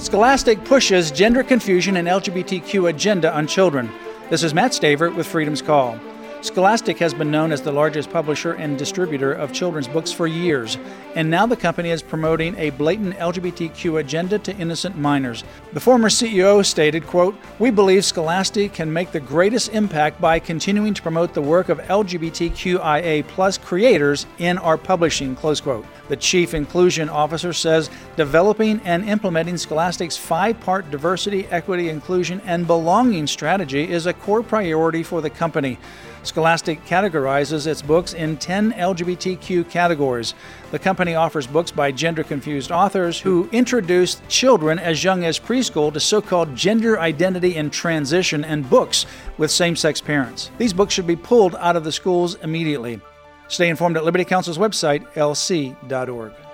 Scholastic pushes gender confusion and LGBTQ agenda on children. This is Matt Staver with Freedom's Call. Scholastic has been known as the largest publisher and distributor of children's books for years, and now the company is promoting a blatant LGBTQ agenda to innocent minors. The former CEO stated, quote, "We believe Scholastic can make the greatest impact by continuing to promote the work of LGBTQIA+ creators in our publishing," close quote. The Chief Inclusion Officer says developing and implementing Scholastic's 5-part diversity, equity, inclusion, and belonging strategy is a core priority for the company. Scholastic categorizes its books in 10 LGBTQ categories. The company offers books by gender-confused authors who introduce children as young as preschool to so-called gender identity and transition, and books with same-sex parents. These books should be pulled out of the schools immediately. Stay informed at Liberty Counsel's website, lc.org.